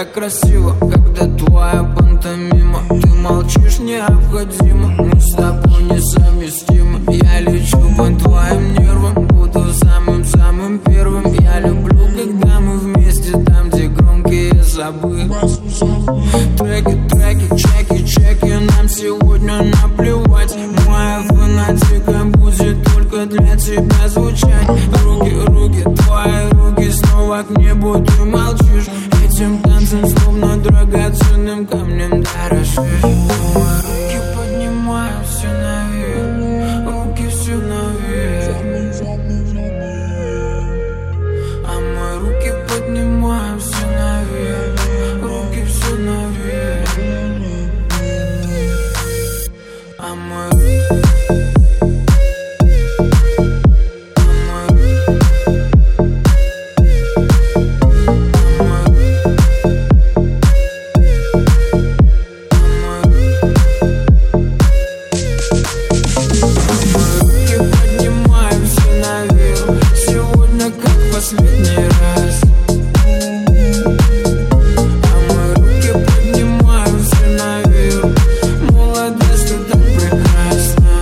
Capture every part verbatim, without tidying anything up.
так красиво, когда твоя пантомима. Ты молчишь, необходимо, мы с тобой несовместимы. Я лечу по твоим нервам, буду самым-самым первым. Я люблю, когда мы вместе, там, где громкие забы. Треки, треки, чеки, чеки, нам сегодня наплевать. Моя фанатика будет только для тебя звучать. Руки, руки, твои руки, снова к небу ты молчишь. Этим танцем словно драгоценным камнем дорожишь. Мои руки поднимаю все наверх, руки все наверх. А мои руки поднимаю все наверх, руки все наверх. А мои последний раз. А мои руки поднимаю все наверх. Молодость, ты так прекрасна.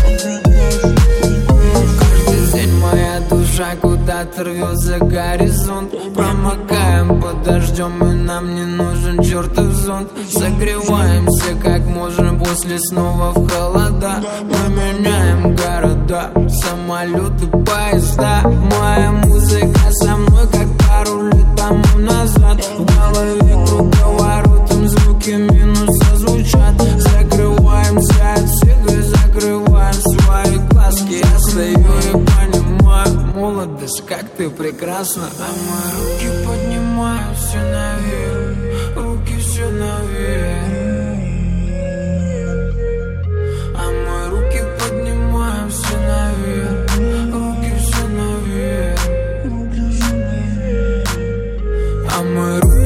Каждый день моя душа куда-то рвет за горизонт. Промокаем под дождем, и нам не нужен чертов зонт. Согреваемся как можем после снова в холода. Мы меняем города, самолеты, поезда. Моя музыка со мной, как пару лет тому назад. В голове круговоротом звуки минуса звучат. Закрываемся от всех и закрываем свои глазки. Я стою и понимаю, молодость, как ты прекрасна. А мои руки поднимаю все наверх, руки все наверх. А мои руки поднимаю все наверх, руки все наверх. А мои руки